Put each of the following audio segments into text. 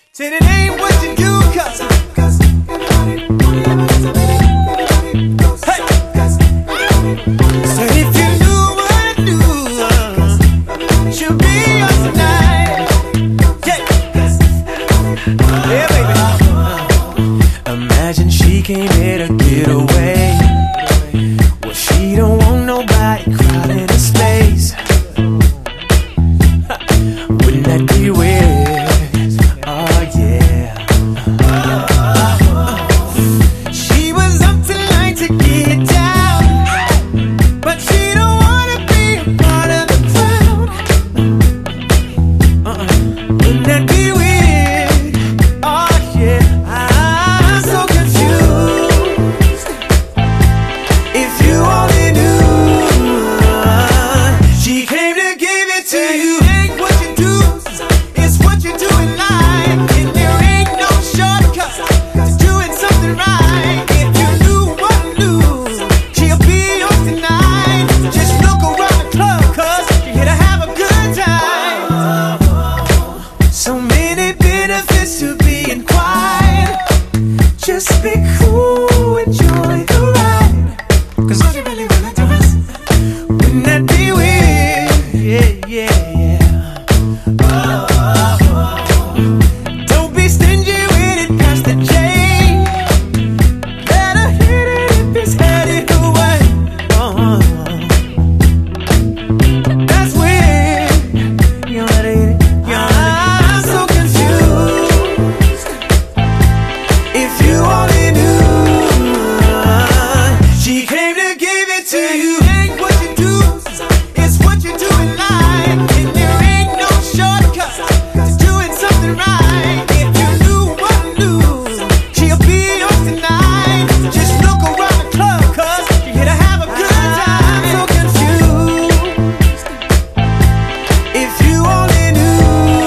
Said it ain't what you do, cause hey. Said if you knew what I do, she'll be yours tonight. Yeah, baby. Imagine she came here to get away. Well, she don't want nobody crowding her space. Wouldn't that be weird? Oh yeah. She was up tonight to get down, but she don't wanna be a part of the crowd. Wouldn't that be weird? Oh yeah. I'm so confused. If you only knew, she came to give it to you. Ain't what you do, it's what you do in life. And there ain't no shortcut to doing something right. If you knew what I knew, she'll be yours tonight. Just look around the club, cause you're here to have a good time. So many benefits to being quiet. Just be cool, enjoy the ride. Cause all you really wanna do is, wouldn't that be weird? Yeah, yeah, yeah. Don't be stingy with it, past the J. Let her hit it if it's headed away. That's weird. You let her hit it. I'm so confused. If you only knew, she came to give it to you. Ain't what you do, it's what you do in life. And there ain't no shortcut to doing something right. If you knew what I knew, she'll be yours tonight. Just look around the club, cause you're here to have a good time. So confused. If you only knew,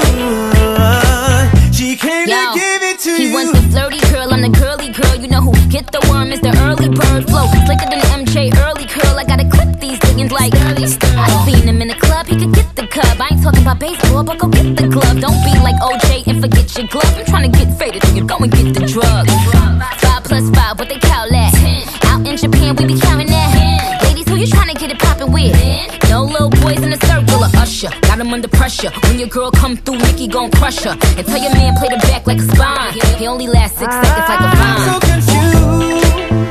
she came to give it to He you. wants the flirty girl, I'm the girly girl. You know who get the worm is the early bird flow. Slicker than MJ, early curl. I gotta clip these things like early stir. I seen him in the club, he could get the cub. I ain't talking about baseball, but go get the glove. Don't be like OJ and forget your glove. I'm trying to get faded, so you go and get the drug. 5 plus 5, what they call that? Out in Japan, we be counting that. Ladies, who you trying to get it poppin' with? No little boys in the circle of Usher. Got him under pressure. When your girl come through, Nicki gon' crush her. And tell your man play the back like a spine. He only lasts 6 seconds like a I'm vine. so confused.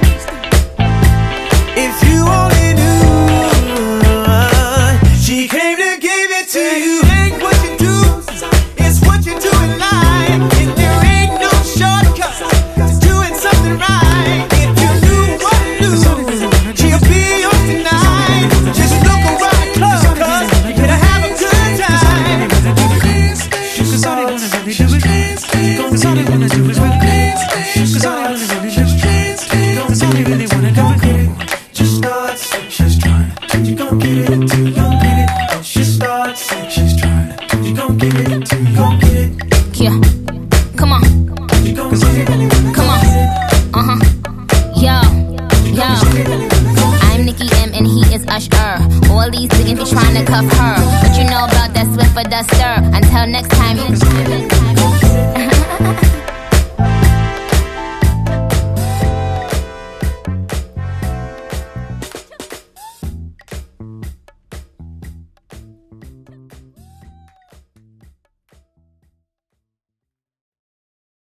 If you only knew, she came to give it to you. Ain't what you do, it's what you do in life. And there ain't no shortcut to doing something right. If you knew what I knew, she'll be yours tonight. Just look around the club, cause you're here to have a good time. Cause all they wanna do is dance. Cause all they wanna do is dance. Cause all they wanna do is dance. Cause all they really wanna do is just start saying she's trying. You gon' get it till you gon' get it. She starts saying she's trying. You gon' get it till you gon' get it. Yeah, come on, Cause all they really wanna come on. Yo, yo. I'm Nicki M and he is Usher. All these niggas be trying to cuff her, but you know about that Swiffer duster. Until next